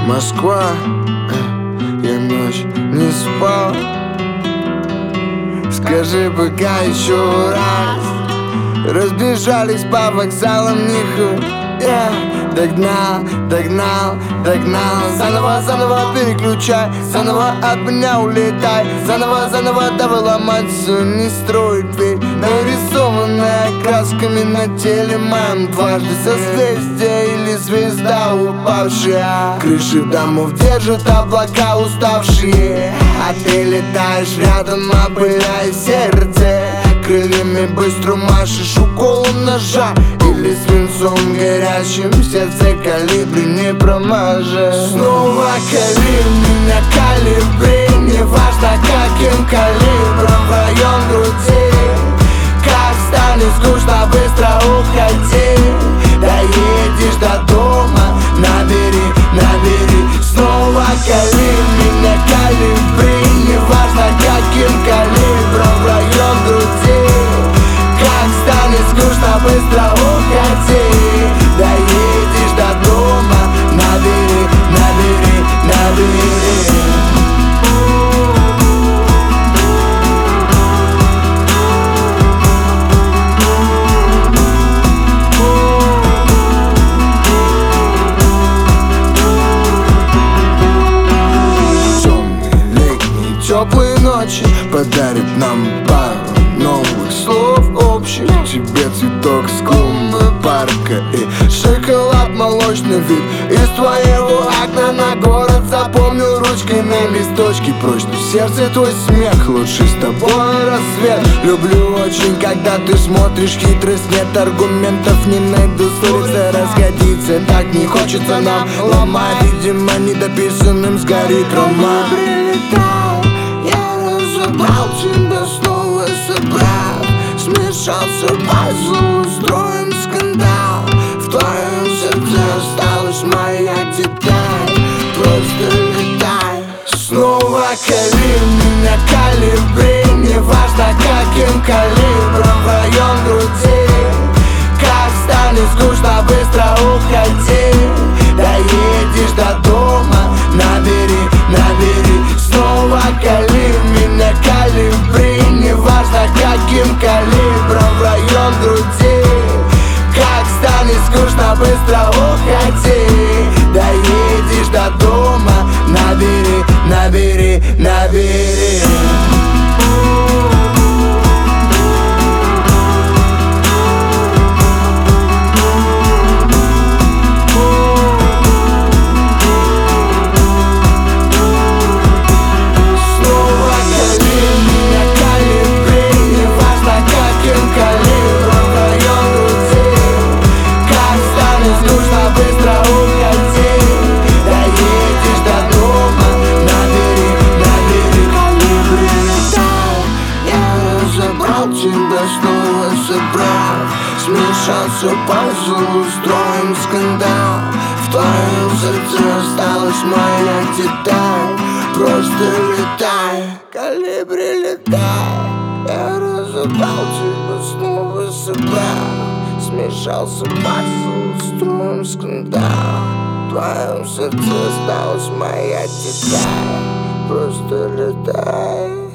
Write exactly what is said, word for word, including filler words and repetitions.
Москва, я ночь не спал. Скажи пока еще раз. Разбежались по вокзалам нихуя. Я догнал, догнал, догнал. Заново, заново переключай, заново от меня улетай. Заново, заново давай ломаться, не строй дверь. Нарисованная красками на теле моем. Дважды созвездие или звезда упавшая. Крыши домов держат облака уставшие, а ты летаешь рядом, опыляя сердце. Крыльями быстро машешь уколом ножа или свинцом горячим, в сердце калибри не промажешь. Снова калибр, меня калибри, неважно каким калибром в район груди. Как станет скучно, быстро уходи. Доедешь до дома, набери, набери. Снова калибр, меня калибри, неважно каким калибром в район груди. Как станет скучно, быстро уходи. Доедешь до дома, набери, набери, набери. Теплые ночи подарит нам пару новых слов общих. Тебе цветок с клумбы парка и шоколад, молочный вид из твоего окна на город. Запомнил ручкой на листочке прочно. В сердце твой смех, лучший с тобой рассвет. Люблю очень, когда ты смотришь хитрость. Нет аргументов, не найду ссориться, расходиться. Так не хочется нам ломать. Видимо, недописанным сгорит роман. Собрал тебя снова, собрал. Смешался пазл, устроим скандал. В твоем сердце осталась моя деталь. Просто летай. Снова калибр, меня калибри, неважно каким калибром в район груди. Как станет скучно, быстро уходи. Доедешь до дома, набери, набери. Снова калибр, меня калибри, неважно каким калибром в район груди. Как станет скучно, быстро уходи. Доедешь до дома, набери, набери, набери. Тебя снова собрал. Смешался пазл, устроим скандал. В твоем сердце осталась моя деталь. Просто летай, калибри, летай. Я разобрал, тебя снова собрал. Смешался пазл, устроим скандал. В твоем сердце осталась моя деталь. Просто летай.